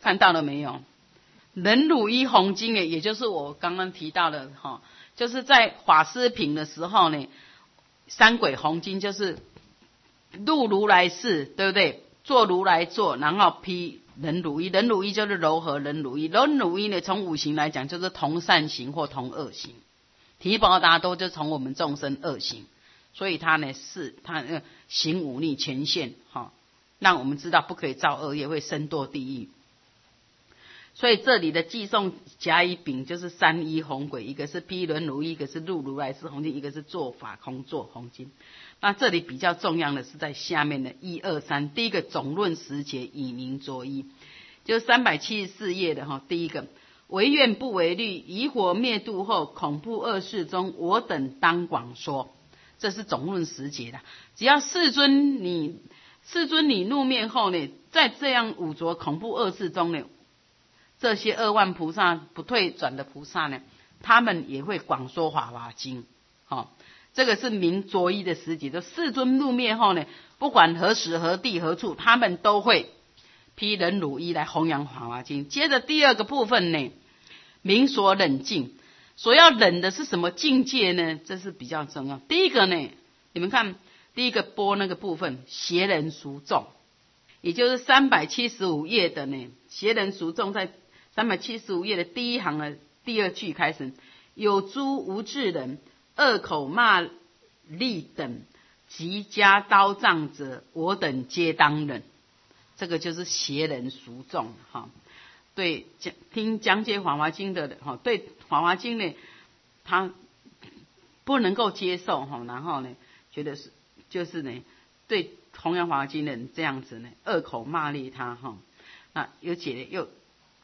看到了没有？忍辱一红经也就是我刚刚提到的哈，就是在法师品的时候呢，三轨红经就是入如来事，对不对？做如来做，然后披忍辱衣，忍辱衣就是柔和忍辱衣，忍辱衣呢，从五行来讲就是同善行或同恶行，提婆达多就从我们众生恶行，所以他呢是他行五逆全现哈，让我们知道不可以造恶业，会身堕地狱。所以这里的寄送甲乙丙就是三一红轨，一个是披忍辱衣，一个是入如来事红经，一个是做法空做红经。那这里比较重要的是在下面的1、2、3，第一个总论十节以明着一，就是374页的哈。第一个唯愿不为虑，以火灭度后，恐怖恶世中，我等当广说。这是总论十节的。只要世尊你入灭后呢，在这样五浊恐怖恶世中呢，这些2万菩萨不退转的菩萨呢，他们也会广说法华经。好，这个是明着一的十节，就世尊入灭后呢，不管何时何地何处，他们都会披忍辱衣来弘扬法华经。接着第二个部分呢，明所忍境，所要忍的是什么境界呢？这是比较重要。第一个呢，你们看第一个波那个部分，邪人俗众，也就是375页的呢，邪人俗众在375页的第一行的第2句开始，有诸无智人，恶口骂詈等，及加刀杖者，我等皆当忍。这个就是邪人俗众哈。对听讲解法华经的哈，对法华经呢，他不能够接受哈，然后呢，觉得是就是呢，对弘扬法华经的人这样子呢，恶口骂詈他哈，那而且呢又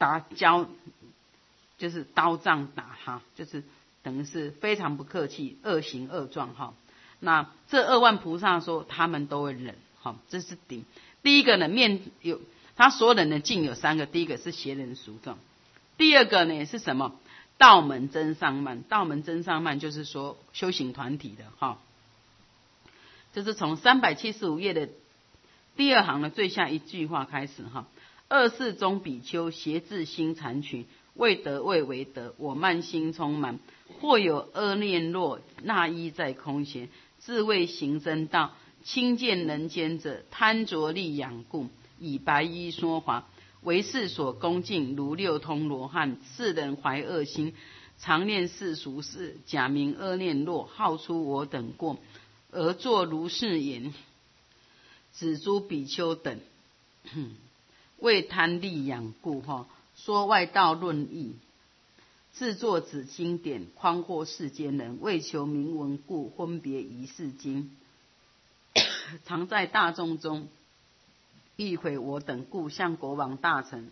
就是刀杖打他，就是等于是非常不客气，恶行恶状哈。那这2万菩萨说他们都会忍哈，这是第一个呢，他所忍的境有3个，第一个是邪人俗众，第二个呢是什么？道门增上慢。道门增上慢就是说修行团体的哈，就是从375页的第2行的最下一句话开始哈。二世中比丘邪自心残取，未得未为得，我慢心充满，或有恶念落，那依在空闲，自谓行真道，轻见人间者，贪着利养故，以白衣说法，为世所恭敬，如六通罗汉。世人怀恶心，常念世俗事，假名恶念落，好出我等过，而作如是言：指诸比丘等，为贪利养故说外道论义，制作此经典，匡惑世间人，为求名闻故，分别遗世经，常在大众中欲毁我等故，向国王大臣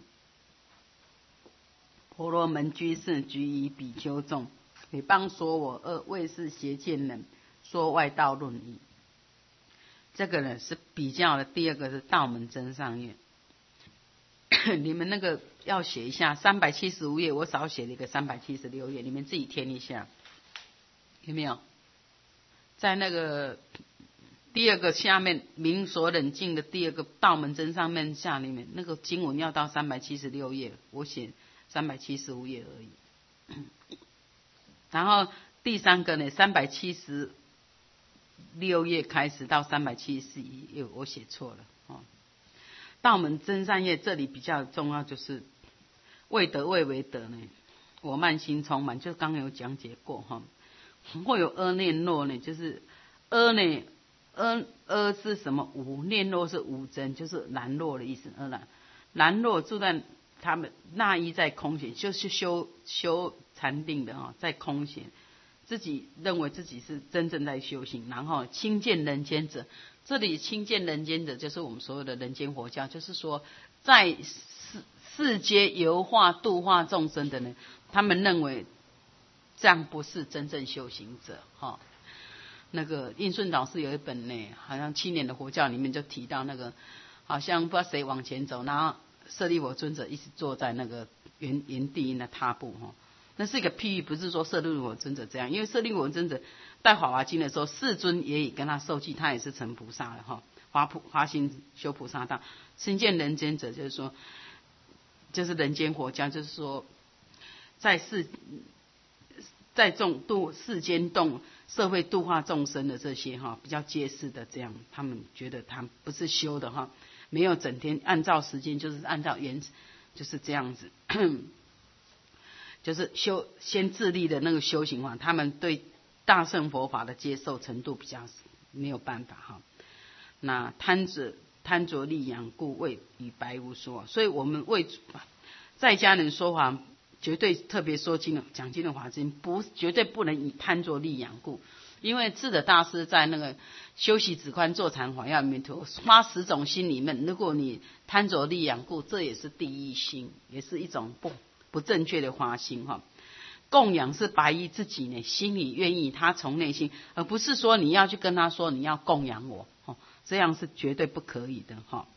婆罗门居士举以比丘众，诽谤说我恶，为是邪见人，说外道论义。这个呢是比较的。第二个是道门增上页，你们那个要写一下375页，我少写了一个376页，你们自己填一下，有没有？在那个第二个下面明所忍境的第二个道门增上面下里面那个经文要到376页，我写375页而已。然后第三个呢，376页开始到371页，我写错了哦。道门增上页这里比较重要，就是未得未为得呢，我慢心充满，就刚有讲解过哈。会有恶念落呢，就是恶呢，恶是什么？无念落是无真，就是懒惰的意思。懒惰住在他们那依在空闲，就是修禅定的哈，在空闲，自己认为自己是真正在修行，然后轻见人间者。这里轻见人间者，就是我们所有的人间佛教，就是说在世界游化度化众生的人，他们认为这样不是真正修行者哈。那个印顺老师有一本呢，好像7年的佛教里面就提到那个，好像不知道谁往前走，然后舍利弗尊者一直坐在那个原地那踏步哈。那是一个譬喻，不是说舍利弗尊者这样，因为舍利弗尊者带法华经的时候，世尊也跟他受记，他也是成菩萨了哈，华心修菩萨道。亲见人间者就是说， 就是人间佛教，就是说在世间社会度化众生的这些哈，比较揭示的这样，他们觉得他们不是修的哈，没有整天按照时间，就是按照就是这样子，就是先自立的那个修行法，他们对大乘佛法的接受程度比较没有办法哈。那贪着利养故，为与白无说。所以我们为在家人说法，绝对特别说讲经的法经，绝对不能以贪着利养故。因为智者大师在那个修习止观坐禅法要里面头花10种心里面，如果你贪着利养故，这也是第一心，也是一种不正确的花心哈。供养是白衣自己呢，心里愿意，他从内心，而不是说你要去跟他说你要供养我，这样是绝对不可以的哈。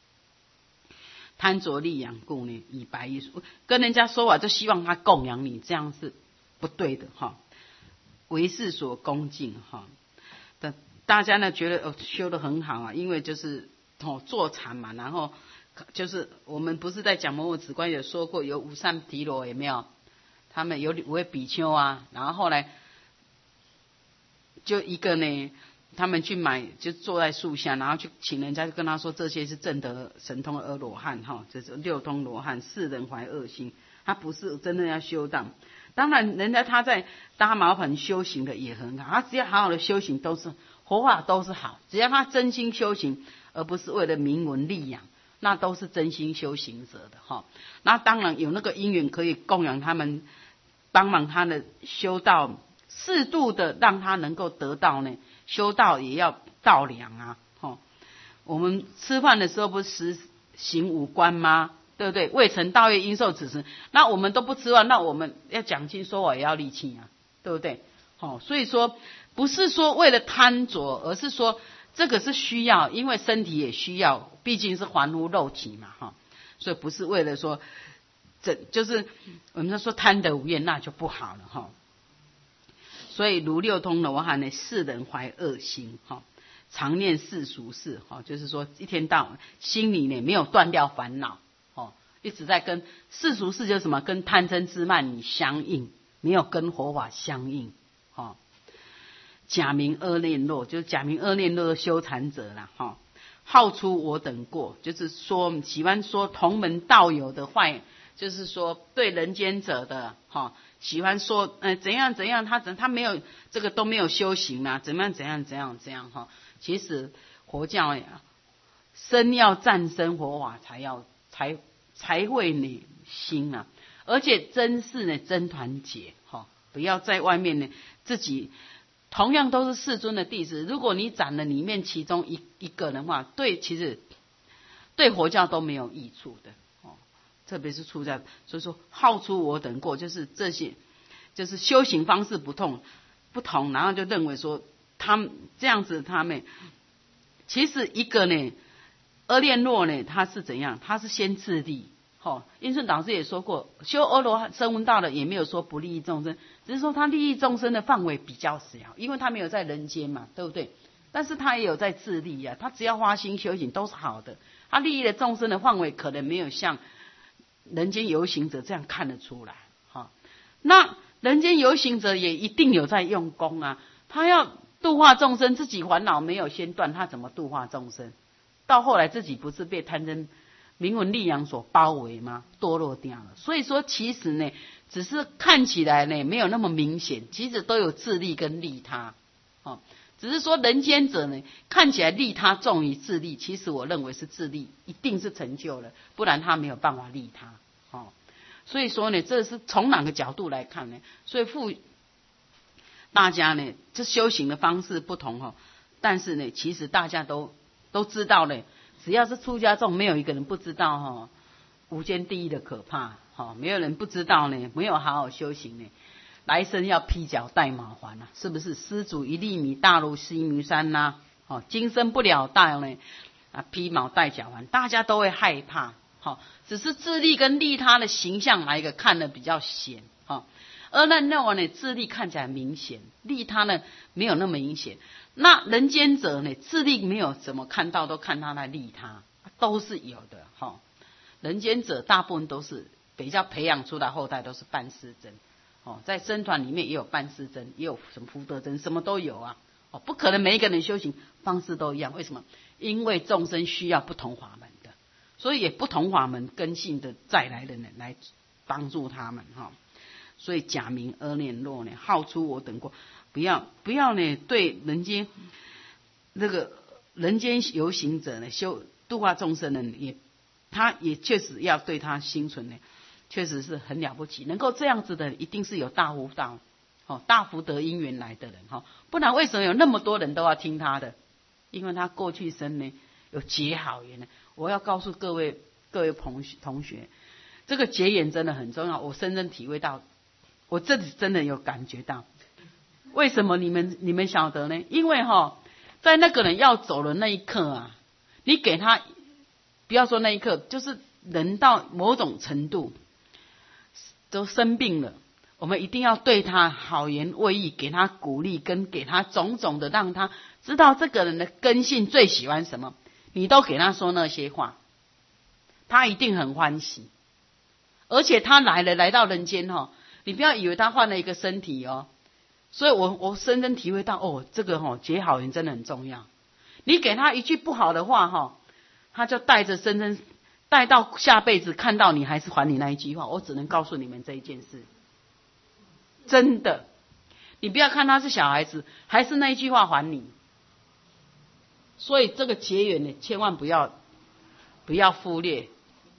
贪着利养故呢，以白衣跟人家说法就希望他供养你，这样是不对的哈。为世所恭敬哈，大家呢觉得修得很好啊，因为就是坐禅嘛，然后就是我们不是在讲摩诃止观有说过，有五善提罗有没有？他们有5位比丘啊，然后后来就一个呢，他们去买，就坐在树下，然后去请人家就跟他说，这些是证得神通的阿罗汉哈，这是6通罗汉，世人怀恶心，他不是真的要修道。当然，人家他在搭茅棚修行的也很好，他只要好好的修行，都是佛法都是好，只要他真心修行，而不是为了名闻利养，那都是真心修行者的哈。那当然有那个因缘可以供养他们，帮忙他的修道，适度的让他能够得到呢，修道也要道良啊。我们吃饭的时候不是实行5观吗？对不对？未成道业应受此时，那我们都不吃饭，那我们要讲经说法也要力气啊，对不对？所以说不是说为了贪着，而是说这个是需要，因为身体也需要，毕竟是凡夫肉体嘛，所以不是为了说就是我们说贪得无厌，那就不好了哈。所以如6通罗汉呢，世人怀恶心常念世俗事就是说一天到晚心里呢没有断掉烦恼一直在跟世俗事就是什么，跟贪嗔痴慢疑相应，没有跟佛法相应假名恶念弱，就是假名恶念弱的修禅者啦好出我等过，就是说喜欢说同门道友的坏，就是说对人间者的喜欢说怎样怎样，他没有这个都没有修行啊，怎样其实佛教呀，身要战胜佛法才会呢心啊，而且真是呢真团结不要在外面呢自己同样都是世尊的弟子，如果你斩了里面其中一个的话，其实对佛教都没有益处的特别是出家，所以说好出我等过，就是这些就是修行方式不同，然后就认为说他们这样子，他们其实一个呢阿练若呢，他是怎样？他是先自利。印顺导师也说过，修阿罗汉声闻道的也没有说不利益众生，只是说他利益众生的范围比较小，因为他没有在人间嘛，对不对？但是他也有在自利啊，他只要花心修行都是好的，他利益的众生的范围可能没有像人间游行者这样看得出来。那人间游行者也一定有在用功啊，他要度化众生，自己烦恼没有先断，他怎么度化众生？到后来自己不是被贪嗔名闻利养所包围吗？堕落掉了。所以说其实呢，只是看起来呢没有那么明显，其实都有自利跟利他只是说人间者呢看起来利他重于自利，其实我认为是自利一定是成就了，不然他没有办法利他所以说呢，这是从哪个角度来看呢？所以大家呢这修行的方式不同但是呢其实大家都知道呢，只要是出家众，没有一个人不知道无间地狱的可怕没有人不知道呢，没有好好修行呢，来生要披脚戴马环是不是？施主1粒米大如西弥山今生不了道呢披毛戴脚环，大家都会害怕只是自利跟利他的形象哪一个看得比较显而那我呢自利看起来明显，利他呢没有那么明显。那人间者呢自利没有怎么看到，都看他来利他，都是有的人间者大部分都是比较培养出来后代都是半世真。在僧团里面也有半世真，也有什么福德真，什么都有啊。不可能每一个人修行方式都一样，为什么？因为众生需要不同法门的，所以也不同法门根性的再来的人来帮助他们哈。所以假名阿念若呢，号出我等过，不要呢对人间那个人间游行者呢，修度化众生人他也确实要对他心存呢，确实是很了不起，能够这样子的，一定是有大福道。大福德因缘来的人不然为什么有那么多人都要听他的？因为他过去生呢有结好缘呢。我要告诉各位同学，这个结缘真的很重要。我深深体会到，我这里真的有感觉到。为什么你们晓得呢？因为在那个人要走的那一刻啊，你给他，不要说那一刻，就是人到某种程度都生病了。我们一定要对他好言慰意，给他鼓励，跟给他种种的，让他知道这个人的根性最喜欢什么，你都给他说那些话，他一定很欢喜。而且他来到人间你不要以为他换了一个身体所以我深深体会到这个结好缘真的很重要。你给他一句不好的话他就带着深深带到下辈子看到你还是还你那一句话。我只能告诉你们这一件事。真的，你不要看他是小孩子，还是那一句话还你。所以这个结缘呢，千万不要忽略。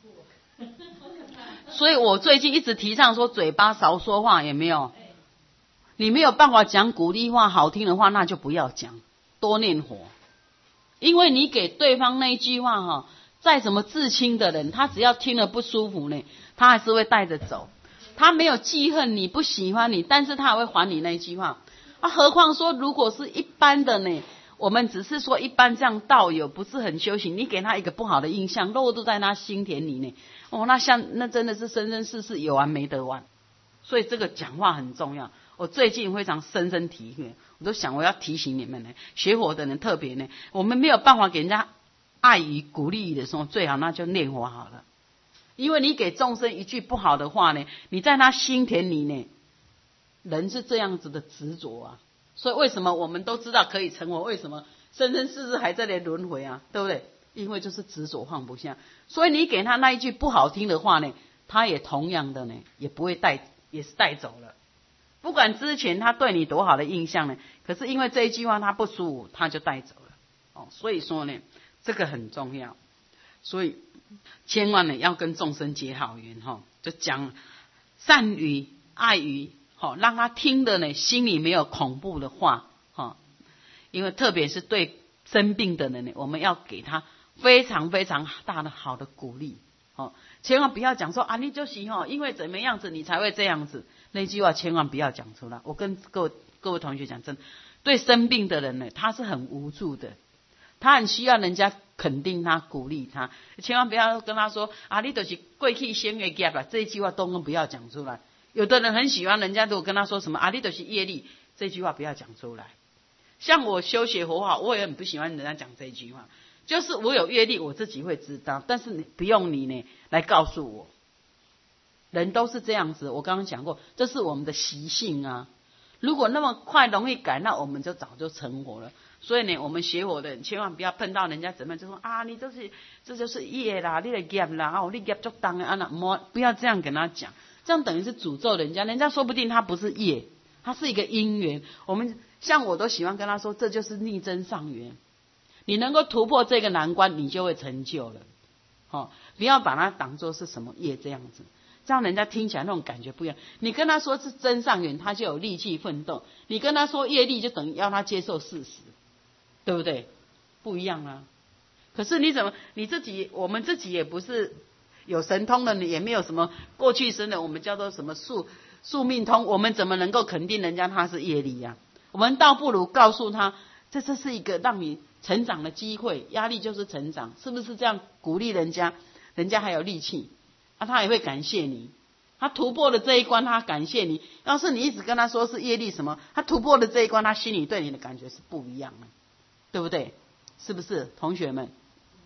所以我最近一直提倡说，嘴巴少说话，有没有？你没有办法讲鼓励话、好听的话，那就不要讲，多念佛。因为你给对方那一句话再怎么至亲的人，他只要听了不舒服呢，他还是会带着走。他没有记恨你，不喜欢你，但是他还会还你那一句话何况说如果是一般的呢，我们只是说一般这样道友，不是很修行，你给他一个不好的印象，落入在他心田里呢那真的是生生世世有完没得完。所以这个讲话很重要。我最近非常深深体会，我都想我要提醒你们呢，学佛的人特别呢，我们没有办法给人家爱与鼓励的时候，最好那就念佛好了。因为你给众生一句不好的话呢，你在他心田里呢，人是这样子的执着啊。所以为什么我们都知道可以成佛，为什么生生世世还在那轮回啊？对不对？因为就是执着放不下。所以你给他那一句不好听的话呢，他也同样的呢，也不会也是带走了。不管之前他对你多好的印象呢，可是因为这一句话他不舒服，他就带走了。所以说呢，这个很重要。所以千万呢要跟众生结好缘就讲善语爱语让他听的呢心里没有恐怖的话因为特别是对生病的人呢，我们要给他非常非常大的好的鼓励千万不要讲说你就是因为怎么样子你才会这样子，那句话千万不要讲出来。我跟各位同学讲，真的对生病的人呢，他是很无助的，他很需要人家肯定他、鼓励他，千万不要跟他说你就是过去生的业啦，这一句话都不要讲出来。有的人很喜欢人家如果跟他说什么你就是业力，这句话不要讲出来。像我修学佛法，我也很不喜欢人家讲这一句话，就是我有业力，我自己会知道，但是不用你呢来告诉我。人都是这样子，我刚刚讲过，这是我们的习性啊。如果那么快容易改，那我们就早就成佛了。所以呢，我们学佛的人千万不要碰到人家怎么样就说你这就是业啦，你的业啦，你业足重的不要这样跟他讲，这样等于是诅咒人家。人家说不定他不是业，他是一个因缘。像我都喜欢跟他说，这就是逆增上缘。你能够突破这个难关，你就会成就了。不要把它当作是什么业这样子。这样人家听起来那种感觉不一样。你跟他说是真上缘，他就有力气奋斗；你跟他说业力，就等于要他接受事实，对不对？不一样啊。可是我们自己也不是有神通的，也没有什么过去生的，我们叫做什么宿命通，我们怎么能够肯定人家他是业力啊？我们倒不如告诉他，这是一个让你成长的机会，压力就是成长，是不是这样鼓励人家？人家还有力气。他也会感谢你，他突破了这一关，他感谢你。要是你一直跟他说是业力什么，他突破了这一关，他心里对你的感觉是不一样的，对不对？是不是同学们？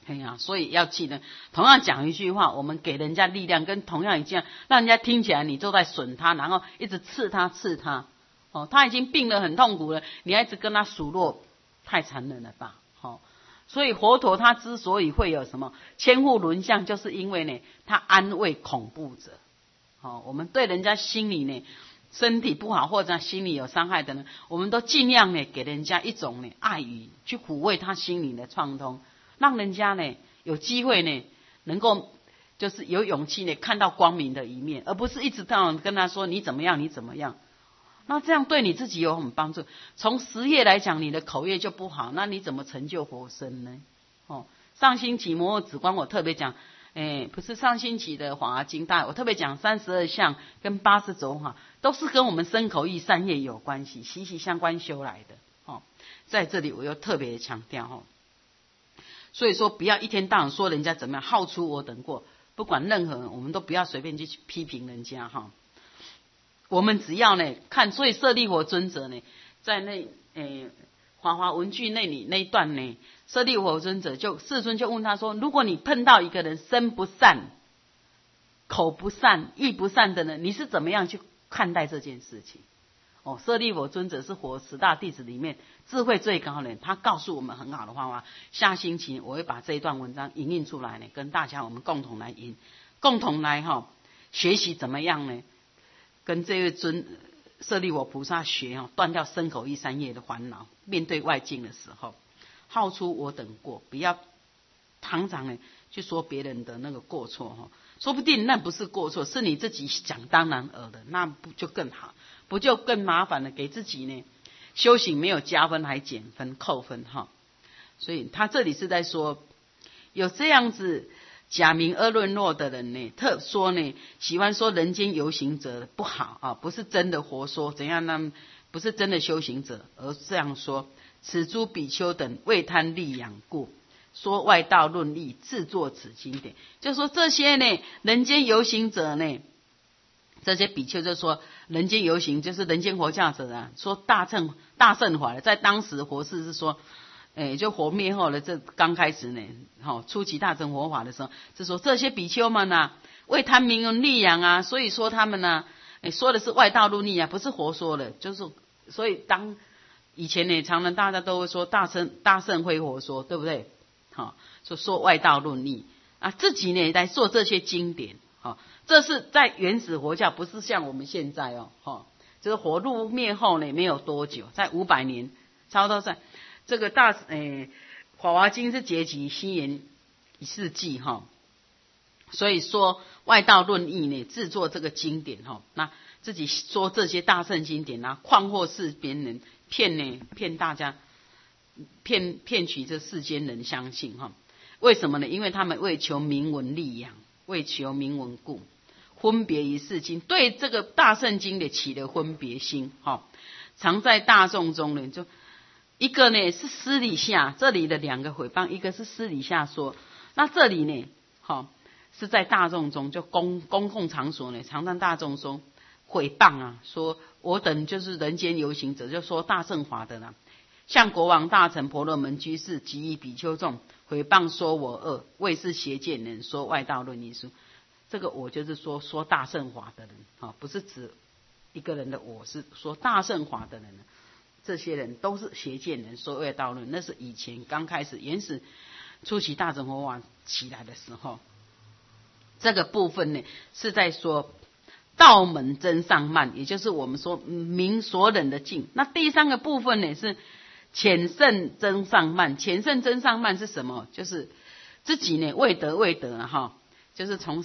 哎呀，所以要记得，同样讲一句话，我们给人家力量，跟同样一件，让人家听起来你都在损他，然后一直刺他，哦，他已经病得很痛苦了，你还一直跟他数落，太残忍了吧？哦，所以佛陀他之所以会有什么千户轮相，就是因为呢，他安慰恐怖者。哦，我们对人家心里呢，身体不好或者心里有伤害的人，我们都尽量呢给人家一种呢爱语，去抚慰他心里的创痛。让人家呢有机会呢，能够就是有勇气呢看到光明的一面，而不是一直这样跟他说你怎么样，你怎么样。那这样对你自己有很帮助。从实业来讲，你的口业就不好，那你怎么成就佛身呢？哦，上星期摩诃止观我特别讲，不是上星期的华华经大，我特别讲32相跟80种哈，都是跟我们身口意三业有关系，息息相关修来的。哦，在这里我又特别强调哈。所以说，不要一天到晚说人家怎么样，好出我等过。不管任何人，我们都不要随便去批评人家哈。我们只要呢看，所以舍利弗尊者呢，在那华华文句那里那一段呢，舍利弗尊者世尊就问他说：如果你碰到一个人身不善、口不善、意不善的人，你是怎么样去看待这件事情？哦，舍利弗尊者是佛10大弟子里面智慧最高的人，他告诉我们很好的话。下星期我会把这一段文章引印出来呢，跟大家我们共同来共同来学习怎么样呢？跟这位舍利弗菩萨学断掉身口意三业的烦恼。面对外境的时候，好出我等过，不要常常呢去说别人的那个过错说不定那不是过错，是你自己想当然尔的，那不就更好？不就更麻烦了？给自己呢修行没有加分，还减分扣分所以他这里是在说，有这样子假名而沦落的人呢，特说呢喜欢说人间游行者不好不是真的活说怎样呢？不是真的修行者，而这样说：此诸比丘等为贪利养故，说外道论义，自作此经典。就说这些呢人间游行者呢，这些比丘就说人间游行就是人间佛教者说大乘法的，在当时佛事是说，就佛灭后的这刚开始呢，初期大乘佛法的时候，是说这些比丘们为贪名闻利养所以说他们说的是外道论义不是活说的，就是所以当以前呢，常常大家都会说大乘会活说，对不对？说外道论义自己呢来做这些经典。这是在原始佛教，不是像我们现在就是佛入灭后呢没有多久，在500年，差不多在这个华华经是结集西元1世纪所以说外道论义呢制作这个经典那自己说这些大乘经典诳惑世间人，骗大家，骗取这世间人相信为什么呢？因为他们为求名闻利养，为求名闻故，分别于世经，对这个大乘经的起了分别心常在大众中呢，就一个呢是私底下，这里的2个诽谤，一个是私底下说，那这里呢是在大众中，就公共场所呢，常常大众中诽谤说我等就是人间游行者，就说大乘法的像国王大臣婆罗门居士及以比丘众诽谤说我恶，为是邪见人，说外道论义书。这个我就是说大乘法的人不是指一个人的我，是说大乘法的人这些人都是邪见人，说外道论。那是以前刚开始原始初期大乘佛法起来的时候，这个部分呢是在说道门真上慢，也就是我们说明所忍的境。那第3个部分呢是浅胜真上慢。浅胜真上慢是什么？就是自己呢未得就是从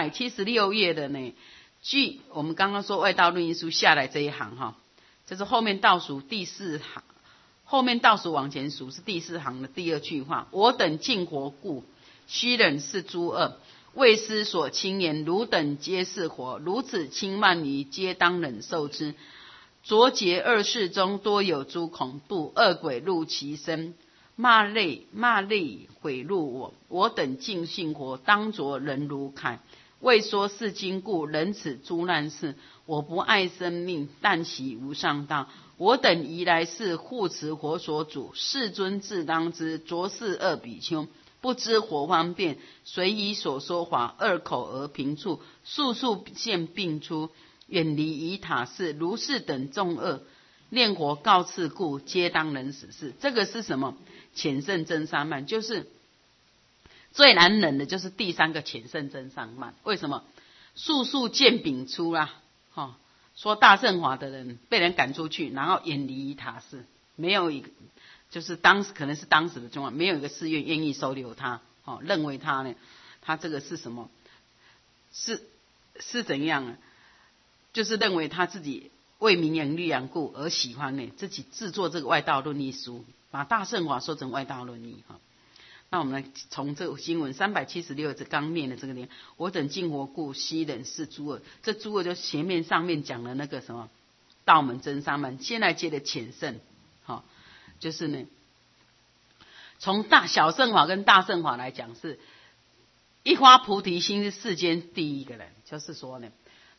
376页的呢，据我们刚刚说外道论义书下来这一行就是后面倒数第4行，后面倒数往前数是第4行的第2句话：我等净活故，须忍是诸恶，为师所轻言，汝等皆是活，如此轻慢于，皆当忍受之。浊劫2世中，多有诸恐怖，恶鬼入其身，骂泪毁入我等尽信活，当着人如铠。为说是经故，忍此诸难事。我不爱生命，但喜无上道。我等宜来世护持佛所主，世尊自当知。浊世恶比丘， 不知火方便，随以所说法，二口而平处，速速现并出，远离以塔事。如是等众恶，念佛告次故，皆当人死事。这个是什么？浅胜真上慢，就是最难忍的，就是第三个浅胜真上慢。为什么？速速见丙出啦，说大乘法的人被人赶出去，然后远离以塔事，没有一个，就是可能是当时的状况，没有一个寺院愿意收留他，认为他呢，他这个是什么？是怎样啊？就是认为他自己为名扬利养故而喜欢呢，自己制作这个外道论义书，把大乘法说成外道论义哈。那我们来从这个经文376这刚念的这个念，我等敬佛故，悉忍是诸恶。这诸恶就前面上面讲的那个什么道门真上门，现在接的浅胜，就是呢，从小乘法跟大乘法来讲，是一发菩提心是世间第一个人，就是说呢，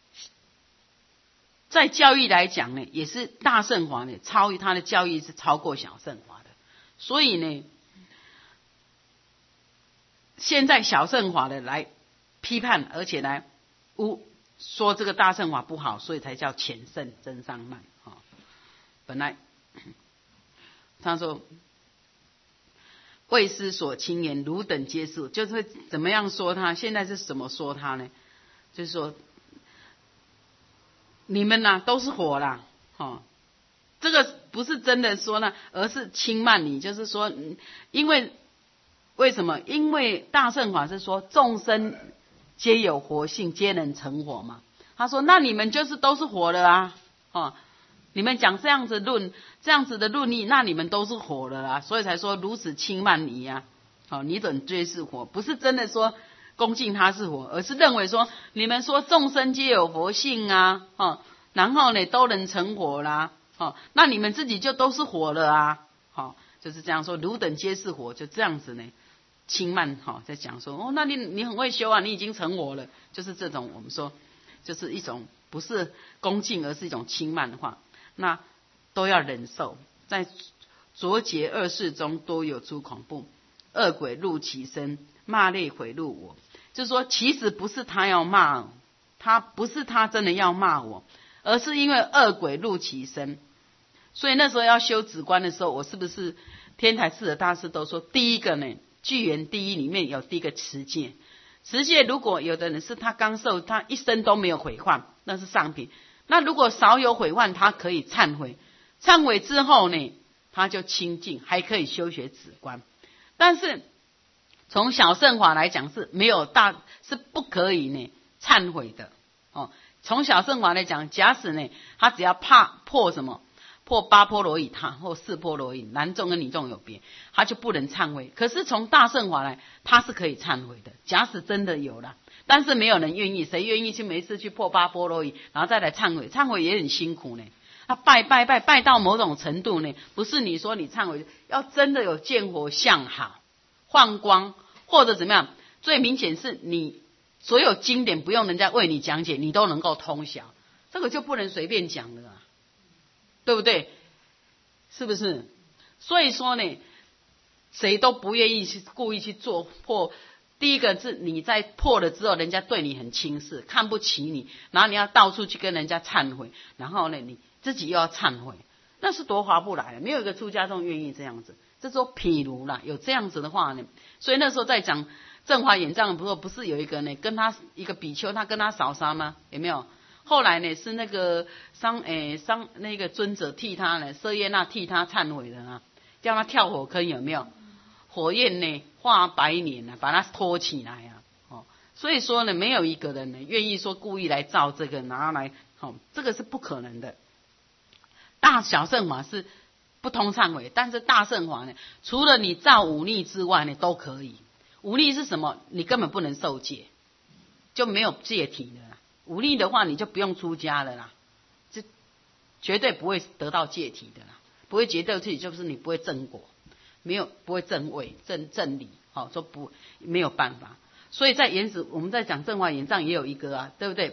在教育来讲呢，也是大乘法呢超于他的教育是超过小乘法的，所以呢，现在小乘法的来批判，而且来说这个大乘法不好，所以才叫浅胜真上慢。本来他说为师所轻言，汝等皆是，就是会怎么样说他？现在是怎么说他呢？就是说你们呐、都是火啦，这个不是真的说呢，而是轻慢你，就是说，为什么？因为大乘法是说众生皆有活性，皆能成火嘛。他说那你们就是都是火了啊，你们讲这样子的论义，那你们都是火了啊，所以才说如此轻慢你呀。你等皆是火，不是真的说恭敬他是火，而是认为说你们说众生皆有活性啊，然后呢都能成火啦，那你们自己就都是火了啊，就是这样说，汝等皆是火，就这样子呢。轻慢在讲说那你很会修啊，你已经成火了，就是这种我们说就是一种不是恭敬，而是一种轻慢的话，那都要忍受。在浊劫恶世中多有诸恐怖，恶鬼入其身，骂类毁入我。就是说其实不是他要骂他，不是他真的要骂我，而是因为恶鬼入其身。所以那时候要修止观的时候，我是不是天台寺的大师都说，第一个呢，具言第一里面有第一个持戒。持戒如果有的人是他刚受，他一生都没有毁患，那是上品。那如果少有毁患，他可以忏悔，忏悔之后呢，他就清净，还可以修学止观。但是从小乘法来讲是没有是不可以呢忏悔的从小乘法来讲，假使呢他只要破什么？破八波罗夷他或四波罗夷，男众跟女众有别，他就不能忏悔。可是从大乘法来，他是可以忏悔的。假使真的有了，但是没有人愿意，谁愿意去每次去破八波罗夷，然后再来忏悔？忏悔也很辛苦呢。他拜到某种程度呢，不是你说你忏悔，要真的有见火相好、放光，或者怎么样？最明显是你所有经典不用人家为你讲解，你都能够通晓，这个就不能随便讲了对不对？是不是？所以说呢，谁都不愿意去故意去做破。第一个是你在破了之后，人家对你很轻视，看不起你，然后你要到处去跟人家忏悔，然后呢，你自己又要忏悔，那是多划不来的。没有一个出家众愿意这样子。这说譬如啦，有这样子的话呢，所以那时候在讲正华眼藏不是有一个呢，跟他一个比丘，他跟他扫沙吗？有没有？后来呢，是那个那个尊者替他呢，舍耶那替他忏悔的啊，叫他跳火坑，有没有？火焰呢化白莲啊，把他拖起来所以说呢，没有一个人呢愿意说故意来造这个，拿来这个是不可能的。大小乘法是不通忏悔，但是大乘法呢，除了你造忤逆之外呢，都可以。忤逆是什么？你根本不能受戒，就没有戒体的啦。忤逆的话，你就不用出家了啦，这绝对不会得到戒体的啦，不会觉得自己就是你不会正果，不会正位正理，说不没有办法。所以在原始我们在讲正华眼藏也有一个对不对？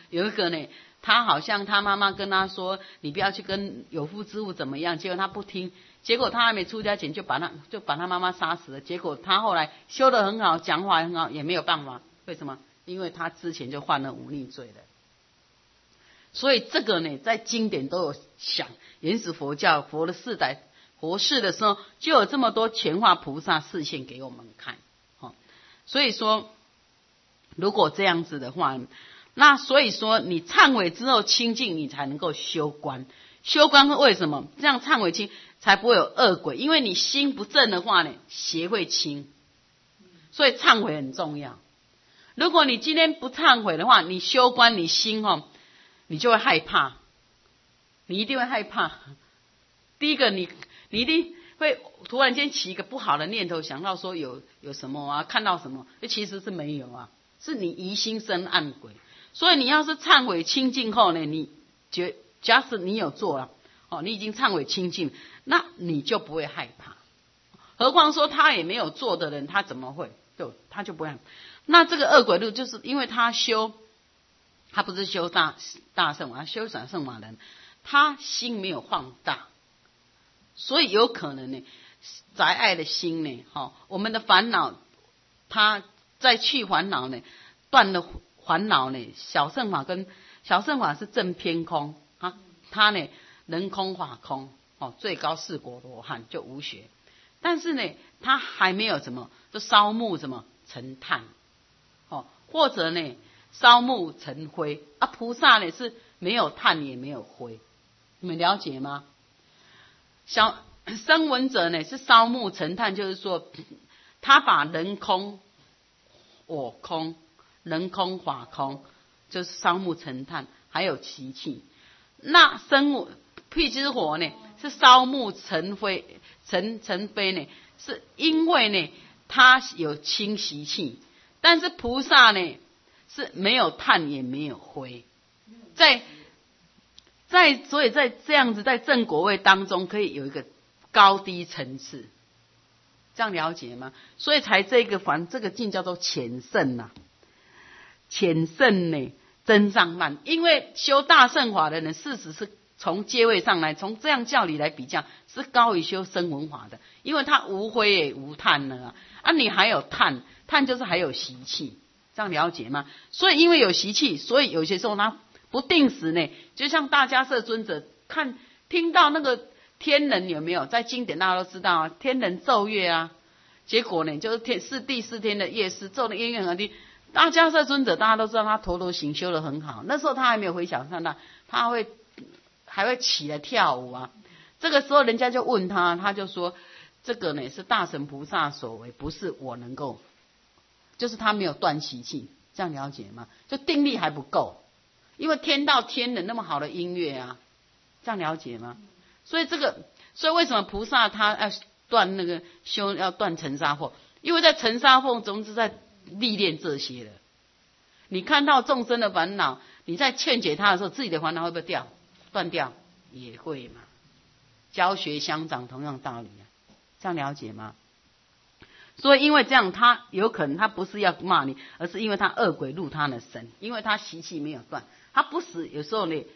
有一个呢，他好像他妈妈跟他说，你不要去跟有妇之夫怎么样，结果他不听，结果他还没出家前就把他妈妈杀死了，结果他后来修得很好，讲话很好，也没有办法，为什么？因为他之前就犯了忤逆罪了。所以这个呢，在经典都有想，原始佛教佛的4代活世的时候，就有这么多全化菩萨示现给我们看。所以说，如果这样子的话，那所以说你忏悔之后清净，你才能够修观。修观为什么？这样忏悔清才不会有恶鬼，因为你心不正的话呢，邪会清。所以忏悔很重要。如果你今天不忏悔的话，你修观你心你就会害怕，你一定会害怕。第一个你一定会突然间起一个不好的念头，想到说有什么啊，看到什么，其实是没有啊，是你疑心生暗鬼。所以你要是忏悔清净后呢，假使你有做了，你已经忏悔清净，那你就不会害怕。何况说他也没有做的人，他怎么会他就不会。那这个恶鬼路就是因为他不是修大圣法，修小圣法人，他心没有放大，所以有可能呢，宅爱的心呢，我们的烦恼，他在去烦恼呢，断了烦恼呢，小圣法是正偏空，他呢人空法空，最高4果罗汉就无学，但是呢，他还没有就烧木成炭，或者呢烧木成灰啊。菩萨呢是没有炭也没有灰，你们了解吗？声闻者呢是烧木成炭，就是说他把人空我空人空法空，就是烧木成炭，还有习气。那辟支火呢是烧木成灰成灰呢，是因为呢它有清习气，但是菩萨呢是没有炭也没有灰，所以在这样子在正果位当中可以有一个高低层次，这样了解吗？所以才这个境叫做浅圣啊，浅圣呢增上慢，因为修大乘法的人，事实是从阶位上来，从这样教理来比较，是高于修声闻法的，因为他无灰也无炭了啊，你还有炭就是还有习气，这样了解吗？所以因为有习气，所以有些时候他不定时呢，就像大迦叶尊者听到那个天人有没有在经典大家都知道啊，天人奏乐啊，结果呢就是第4天的夜市奏的音乐很低，大迦叶尊者大家都知道他陀罗行修得很好，那时候他还没有回想上大，他还会起来跳舞啊。这个时候人家就问他，他就说这个呢是大乘菩萨所为，不是我能够，就是他没有断习气，这样了解吗？就定力还不够，因为天道天人那么好的音乐啊，这样了解吗？所以为什么菩萨他要断要断尘沙惑？因为在尘沙惑中是在历练这些的。你看到众生的烦恼，你在劝解他的时候，自己的烦恼会不会断掉？也会嘛。教学相长同样道理啊，这样了解吗？所以因为这样，他有可能他不是要骂你，而是因为他恶鬼入他的身，因为他习气没有断，他不死。有时候呢，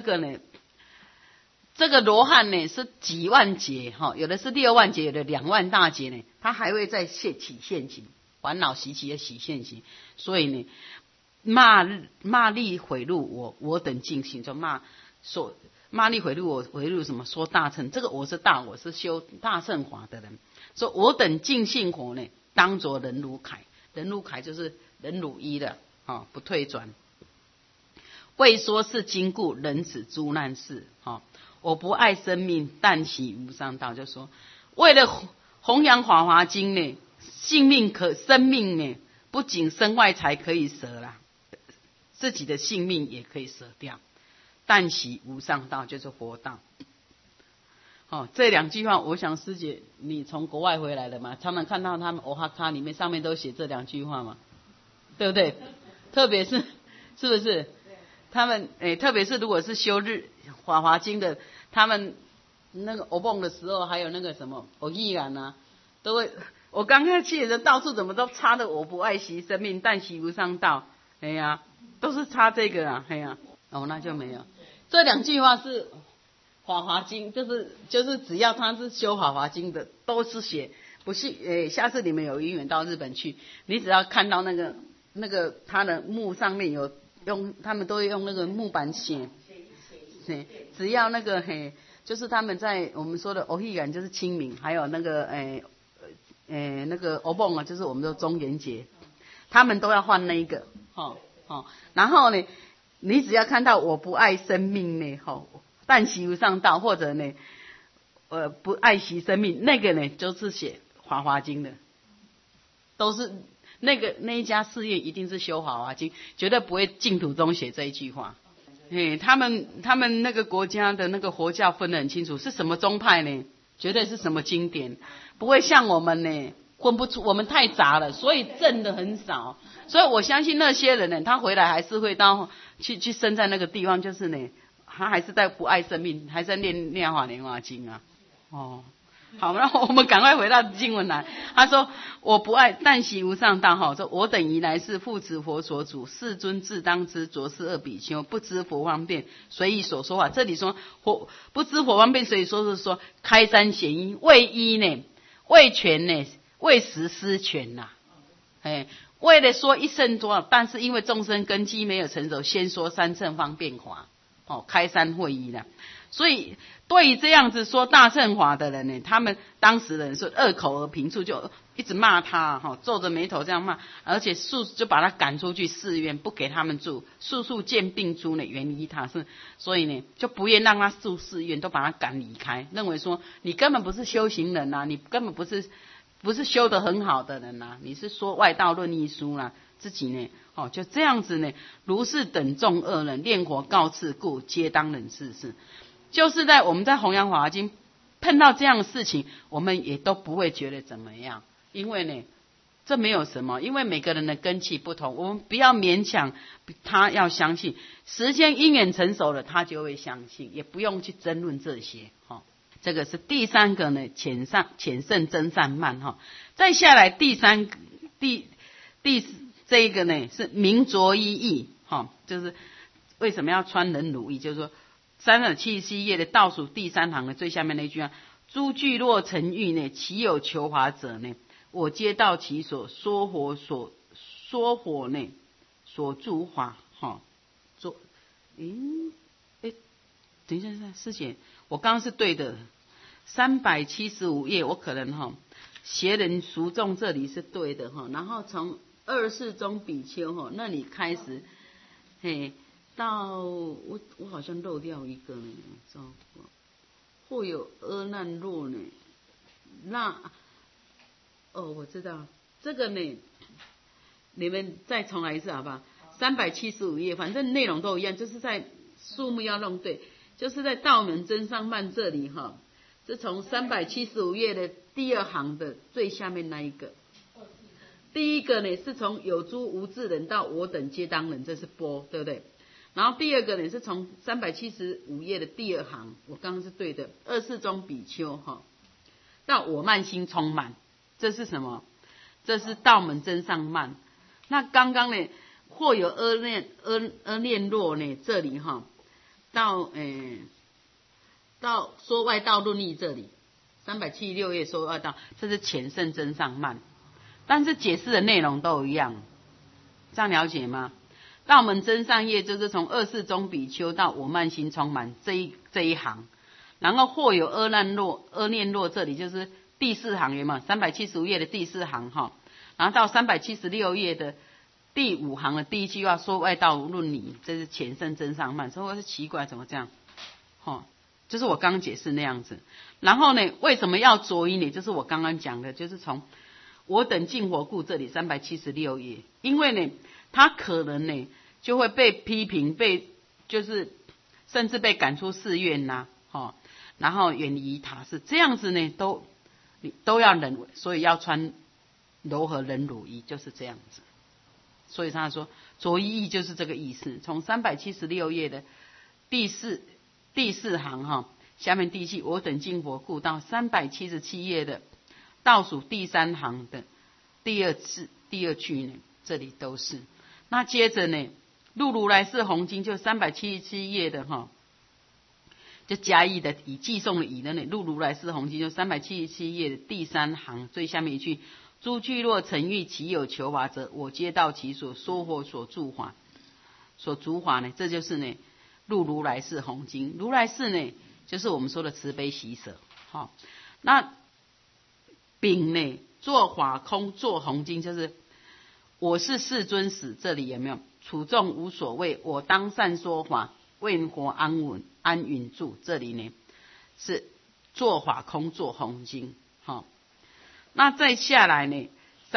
这个罗汉呢是几万劫有的是6万劫，有的2万大劫呢，他还会再现行，烦恼习气也起现行。所以呢，骂力毁入我等净性，就骂力毁入我，毁入什么？说大乘，这个我是修大乘法的人，说我等净性火呢，当作人如铠，人如铠就是人如一的不退转。未说是经故人此诸难事我不爱生命，但喜无上道。就说为了弘扬法华经呢，生命呢，不仅身外财可以舍啦，自己的性命也可以舍掉。但喜无上道就是佛道。这2句话，我想师姐你从国外回来的嘛，常常看到他们欧哈卡里面上面都写这2句话嘛，对不对？特别是不是？他们特别是如果是修法华经的，他们那个欧蹦的时候，还有那个什么欧依然啊，都会。我刚开始去的到处怎么都插的我不爱惜生命，但喜无上道。哎呀， 都是差这个啊，嘿呀、哦，那就没有。这2句话是《法华经》，就是只要他是修《法华经》的，都是写。不是，下次你们有因缘到日本去，你只要看到那个他的墓上面有用，他们都会用那个木板写，只要那个就是他们在我们说的欧希感就是清明，还有那个那个欧蹦啊，就是我们的中元节，他们都要换那一个，然后呢，你只要看到我不爱生命呢，但习无上道，或者呢，不爱惜生命，那个呢就是写《华华经》的，都是那一家寺院一定是修《华华经》，绝对不会净土中写这一句话。他们那个国家的那个佛教分得很清楚，是什么宗派呢？绝对是什么经典，不会像我们呢分不出，我们太杂了，所以证的很少。所以我相信那些人呢，他回来还是会到去生在那个地方，就是呢，他还是在不爱生命，还在念法莲华经啊。好，那我们赶快回到经文来。他说：“我不爱，但习无上道。说我等宜来是复持佛所主，世尊自当知，着是二比丘，不知佛方便，随意所说法。”这里说不知佛方便，所以说是说开山显因，为一呢，为权呢，为实施权呐。为了说一乘多，但是因为众生根基没有成熟，先说三乘方便法。开山会议了。所以对于这样子说大乘法的人呢，他们当时人是恶口而评处，就一直骂他，皱着眉头这样骂，而且就把他赶出去寺院，不给他们住，速见病诸呢，远离他。所以呢，就不愿让他住寺院，都把他赶离开，认为说你根本不是修行人啊，你根本不是修得很好的人啊，你是说外道论一书啦，自己呢，就这样子呢，如是等众恶人，念佛告示故，皆当忍世事。就是我们在弘扬法华经碰到这样的事情，我们也都不会觉得怎么样，因为呢，这没有什么，因为每个人的根器不同，我们不要勉强他要相信，时间因缘成熟了，他就会相信，也不用去争论这些。这个是第3个呢，浅胜真善慢。再下来第这一个呢是明着一义，就是为什么要穿忍辱衣，就是说377页的倒数第3行的最下面那句啊，诸具若成欲呢，其有求法者呢，我皆到其所，说火呢，所著法。等一下，师姐，我刚刚是对的，375页我可能邪人俗众这里是对的然后从24中比丘那里开始，到我好像漏掉一个呢，糟糕，或有阿难若呢，我知道这个呢，你们再重来一次好不好？375页，反正内容都一样，就是在数目要弄对。就是在道门真上慢这里是从375页的第2行的最下面那一个。第一个呢是从有诸无智人到我等皆当忍，这是波，对不对？然后第二个呢是从375页的第2行，我刚刚是对的，24中比丘到我慢心充满，这是什么？这是道门真上慢。那刚刚呢或有阿念若呢这里到说外道论义这里，376页说外道，这是浅胜真上慢，但是解释的内容都一样，这样了解吗？道门真上页就是从24中比丘到我慢心充满这一行，然后或有阿念若这里就是第4行，有没有？375页的第4行然后到376页的第5行的第一句话说外道论理，这是浅胜真上慢。所以我是奇怪怎么这样，就是我刚刚解释那样子。然后呢，为什么要着一呢？就是我刚刚讲的，就是从我等净佛故这里376页，因为呢，他可能呢就会被批评，就是甚至被赶出寺院呐，然后远离他，是这样子呢，都要忍，所以要穿柔和忍辱衣，就是这样子。所以他说着一义就是这个意思。从376页的第四行下面第一句我等净佛故到377页的倒数第3行的第二句呢，这里都是。那接着呢入如来是弘经就377页的哈，就嘉义的以寄送的以的呢，入如来是弘经就377页的第3行最下面一句，诸具若曾遇其有求法者，我皆到其所说佛所住法所主法呢，这就是呢入如来是弘经。如来是呢就是我们说的慈悲喜舍。好，那丙呢做法空做弘经，就是我是世尊使，这里有没有处众无所谓，我当善说法，为活安允住，这里呢是做法空做弘经。好，那再下来呢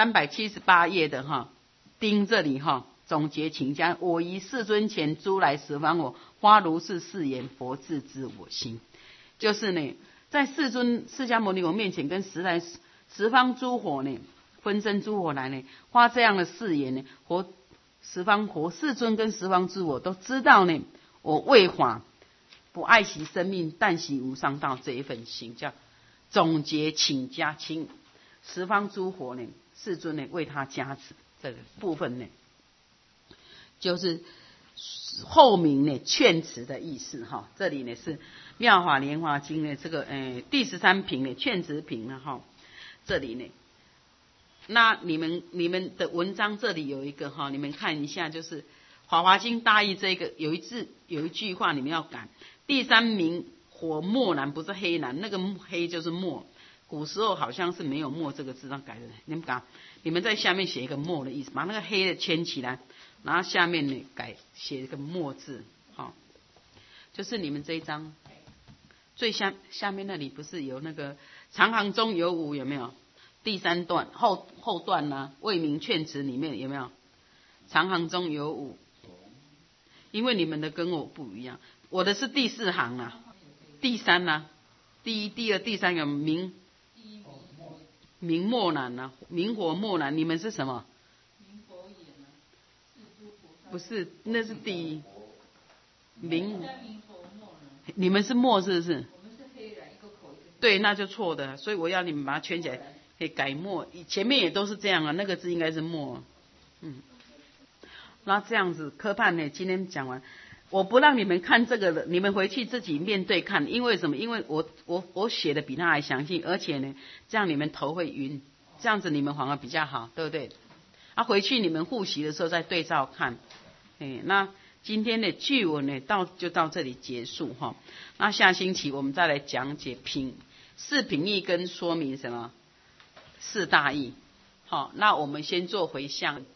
378页的哈丁这里哈总结请讲，我于世尊前诸来十方我花如是誓言，佛自知我心。就是呢在世尊释迦牟尼佛面前跟十方诸佛呢分身诸佛来呢发这样的誓言呢，十方佛世尊跟十方诸佛都知道呢，我为法不爱惜生命，但惜无上道，这一份心叫总结请加，请十方诸佛呢世尊呢为他加持，这个部分呢就是后名呢劝持的意思哈。这里呢是妙法莲华经的这个第13品的劝持品了哈。这里呢，那你们的文章这里有一个哈，你们看一下，就是法华经大义这个有一句话你们要改，第3名火墨蓝，不是黑蓝，那个黑就是墨，古时候好像是没有墨这个字，上改的。你们改，你们在下面写一个墨的意思，把那个黑的圈起来，然后下面呢写一个墨字，好，就是你们这一章最下面那里不是有那个长行中有五，有没有？第3段后段呢、为民劝持里面有没有？长行中有五，因为你们的跟我不一样，我的是第4行啊，第3啊，第1、第2、第3有明墨蓝啊，明火墨蓝，你们是什么？不是，那是第一明，你们是墨是不是？对，那就错的，所以我要你们把它圈起来，可以改墨。前面也都是这样啊，那个字应该是墨。那这样子科判呢，今天讲完，我不让你们看这个了，你们回去自己面对看。因为什么？因为我写的比他还详细，而且呢，这样你们头会晕，这样子你们反而比较好，对不对？回去你们复习的时候再对照看。那今天的句文呢，就到这里结束哈。那下星期我们再来讲解四品义跟说明什么四大义。好，那我们先做回向。